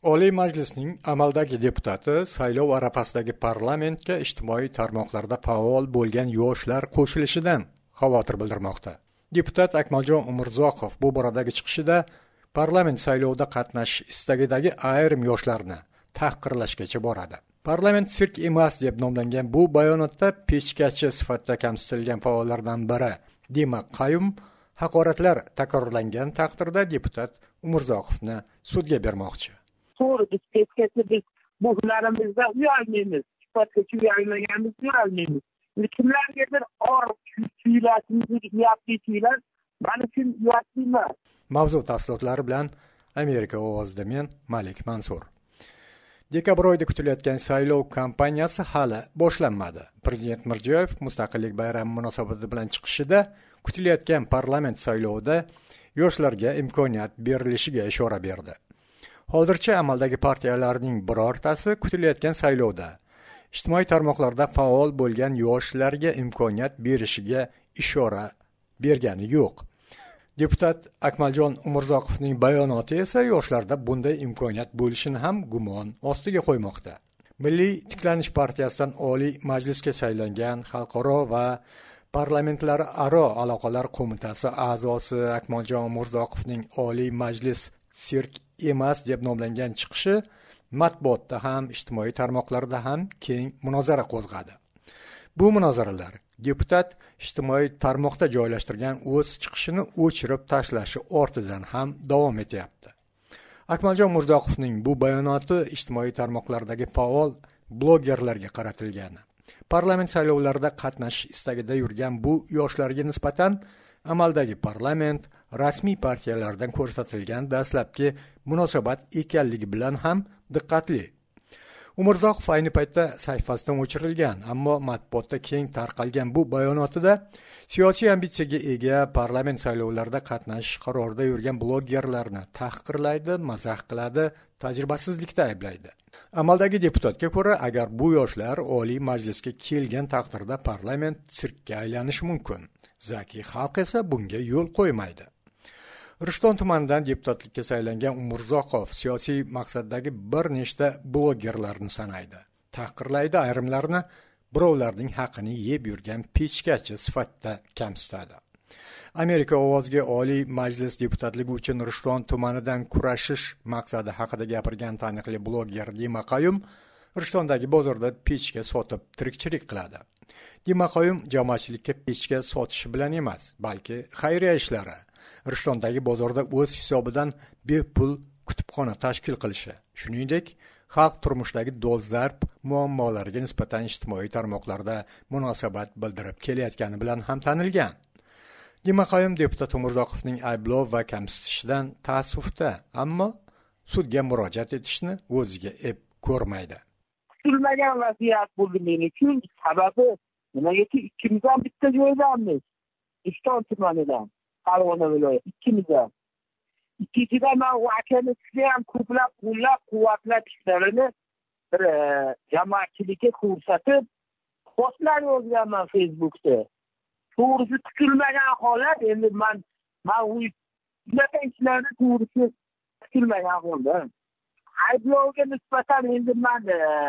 Oliy Majlisning amaldagi deputati saylov arafasidagi parlamentga ijtimoiy tarmoqlarda faol bo'lgan yoshlar qo'shilishidan xavotir bildirmoqda. Deputat Akmaljon Umurzoqov bu boradagi chiqishida parlament saylovida qatnashish istagidagi ayrim yoshlarni tahqirlashgacha boradi. Parlament sirk emas deb nomlangan bu bayonotda pechkachi sifatida kamsitilgan faollardan biri Dima Qayum haqoratlar takrorlangan taqdirda deputat Umurzoqovni sudga bermoqchi. To'g'ri, biz pechkachi biz bu hunarimizda uyalmaymiz. Sifatgacha uyalmaganimiz uyalmaymiz. Kimlargadir or tuyulasimizni yaptiylar, mana shu uyatmayman. Mavzu tafsilotlari bilan Amerika ovozida men Malik Mansur. Dekabr oyida kutilayotgan saylov kampaniyasi hali boshlanmadi. Prezident Mirziyoyev Mustaqillik bayrami munosabati bilan chiqishida kutilayotgan parlament saylovida yoshlarga imkoniyat berilishiga ishora berdi. Hozircha amaldagi partiyalarning birortasi kutilayotgan saylovda ijtimoiy tarmoqlarda faol bo'lgan yoshlarga imkoniyat berishiga ishora bergani yo'q. Deputat Akmaljon Umurzoqovning bayonoti esa yoshlarda bunday imkoniyat bo'lishini ham gumon ostiga qo'ymoqda. Milliy tiklanish partiyasidan Oliy Majlisga saylangan xalqaro va parlamentlararo aloqalar qo'mitasi a'zosi Akmaljon Umurzoqovning Oliy Majlis sirk emas deb nomlangan chiqishi matbuotda ham ijtimoiy tarmoqlarda ham keng munozara qo'zg'adi. Bu munozaralar deputat ijtimoiy tarmoqda joylashtirgan o'z chiqishini o'chirib tashlashi ortidan ham davom etyapti. Akmaljon Umurzoqovning bu bayonoti ijtimoiy tarmoqlardagi faol blogerlarga qaratilgan. Parlament saylovlarida qatnashish istagida yurgan bu yoshlarga nisbatan amaldagi parlament rasmiy partiyalardan ko'rsatilgan dastlabki munosabat ekanligi bilan ham diqqatli. Umurzoqov ayni paytda sahifasidan o'chirilgan, ammo matbuotda keng tarqalgan bu bayonotida siyosiy ambitsiyaga ega parlament saylovlarida qatnashish qarorida yurgan blogerlarni tahqirlaydi, mazax qiladi, tajribasizlikda ayblaydi. Amaldagi deputatga ko'ra, agar bu yoshlar Oliy Majlisga kelgan taqdirda parlament sirkka aylanishi mumkin. Zaki xalq esa bunga yo'l qo'ymaydi. Rishton tumanidan deputatlikka saylangan Umurzoqov siyosiy maqsaddagi bir nechta blogerlarni sanaydi. Tahqirlaydi, ayrimlarni birovlarning haqini yeb yurgan pechkachi sifatida kamsitadi. Amerika ovoziga Oliy Majlis deputatligi uchun Rishton tumanidan kurashish maqsadi haqida gapirgan taniqli bloger Dima Qayum Rishtondagi bozorda pechka sotib tirikchilik qiladi. Dima Qayum jamoatchilikka pechka sotishi bilan emas, balki xayriya ishlari, Rishtondagi bozorda o'z hisobidan bepul kutubxona tashkil qilishi, shuningdek, xalq turmushdagi dolzarb muammolariga nisbatan ijtimoiy tarmoqlarda munosabat bildirib kelayotgani bilan ham tanilgan. Dima Qayum deputat Umurzoqovning ayblov va kamsitishidan ta'assufda, ammo sudga murojaat etishni o'ziga ep ko'rmaydi. Kutilmagan vaziyat bo'ldi men uchun. Sababi nimagaki ikkimiz ham bitta joydamiz. Rishton tumanidan, Farg'ona viloyati ikkimiz ham. Ikkinchidan men u akani ham ko'plab qo'llab-quvvatlab ishlarini bir jamoatchilikka ko'rsatib, postlar yozganman Facebookda. To'g'risi kutilmagan holat, endi men u bunaqa ishlarni to'g'risi kutilmagan holat. Ayblovga nisbatan endi men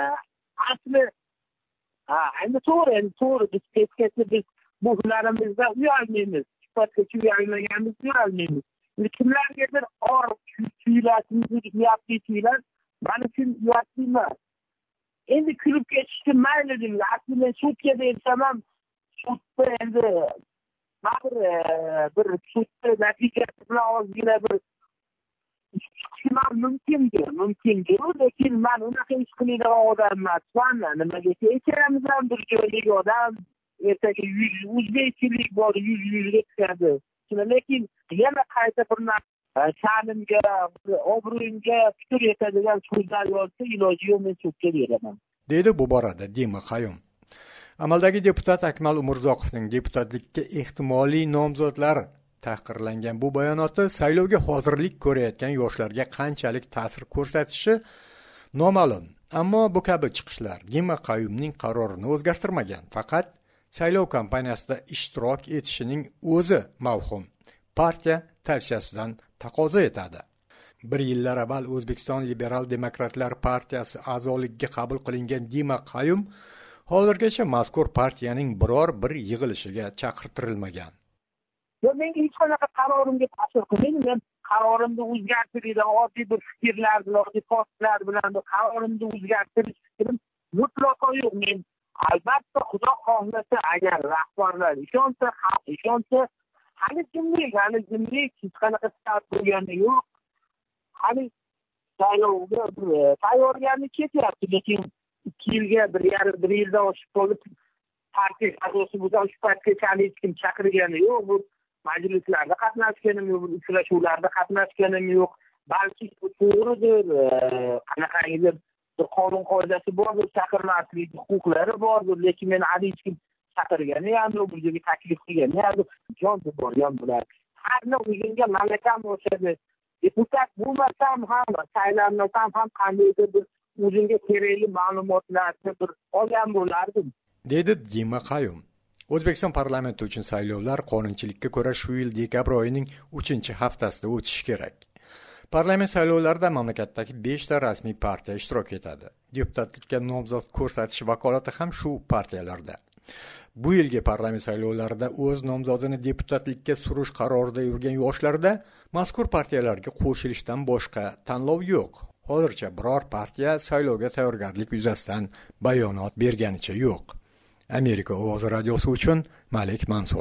endi to'g'ri biz pechkachi biz bu hunarimizda uyalmaymiz. Sifatgacha uyalmaganimiz uyalmaymiz. Kimlargadir or tuyulasimizni yaptiylar, mana shu uyatmayman. Endi kulib ketishni mayli deyman. Aslida sudga bersam ham sudda endi bir sudda natijasi bilan ozgina bir mumkindir. Lekin men unaqa ish qiladigan odam emasman. Nimaga ikkalamiz ham bir joylik odam, ertaga o'zbekchilik bor, yuzga tushadi. Lekin yana qayta bir sha'nimga, obro'yimga putur yetadigan so'zlar yozsa, iloji yo'q, men sudga beraman, deydi bu borada Dima Qayum. Amaldagi deputat Akmal Umurzoqovning deputatlikka ehtimoliy nomzodlari tahqirlangan bu bayonoti saylovga hozirlik ko'rayotgan yoshlarga qanchalik ta'sir ko'rsatishi noma'lum. Ammo bu kabi chiqishlar Dima Qayumning qarorini o'zgartirmagan, faqat saylov kampaniyasida ishtirok etishining o'zi mavhum. Partiya tavsiyasidan taqozo etadi. Bir yillar avval O'zbekiston Liberal Demokratlar partiyasi a'zoligiga qabul qilingan Dima Qayum hozirgacha mazkur partiyaning biror bir yig'ilishiga chaqirtirilmagan. Menga hech qanaqa qarorimga ta'sir qilmaydi. Men qarorimni o'zgartirishdan oddiy bir fikrlar bilan, oddiy postlar bilan qarorimni o'zgartirish fikrim mutlaqo yo'q. Men albatta Xudo xohlasa, agar rahbarlar ishonsa, xalq ishonsa, hali jimlik hech qanaqa start bo'lgani yo'q. Hali saylovga tayyorgarlik ketyapti, lekin 2 yilga, 1 yildan oshib qolib, partiya a'zosi bo'lsa, shu partiyaga hech kim chaqirgani yo'q. Bu majlislarda qatnashganim yo'q, uchrashuvlarda qatnashganim yo'q. Balki bu to'g'ridir, qanaqangidir qonun qoidasi bordir, chaqirmaslik huquqlari bordir, lekin men hali hech kim chaqirgani ham yo'q, bu yerga taklif qilgani ham yo'q. Jon borgan bular. Harna o'zimga malakam o'xshadi. Deputat bo'lmasam ham, saylanmasam ham qandaydir bir o'zimga kerakli ma'lumotlarni bir olgan bo'lardim, dedi Dima Qayum. O'zbekiston parlamenti uchun saylovlar qonunchilikka ko'ra shu yil dekabr oyining 3-haftasida o'tishi kerak. Parlament saylovlarida mamlakatdagi 5 ta rasmiy partiya ishtirok etadi. Deputatlikka nomzod ko'rsatish vakolati ham shu partiyalarda. Bu yilgi parlament saylovlarida o'z nomzodini deputatlikka surish qarorida yurgan yoshlarda mazkur partiyalarga qo'shilishdan boshqa tanlov yo'q. Hozircha biror partiya saylovga tayyorgarlik yuzasidan bayonot berganicha yo'q. Amerika ovozi radiosi uchun Malik Mansur.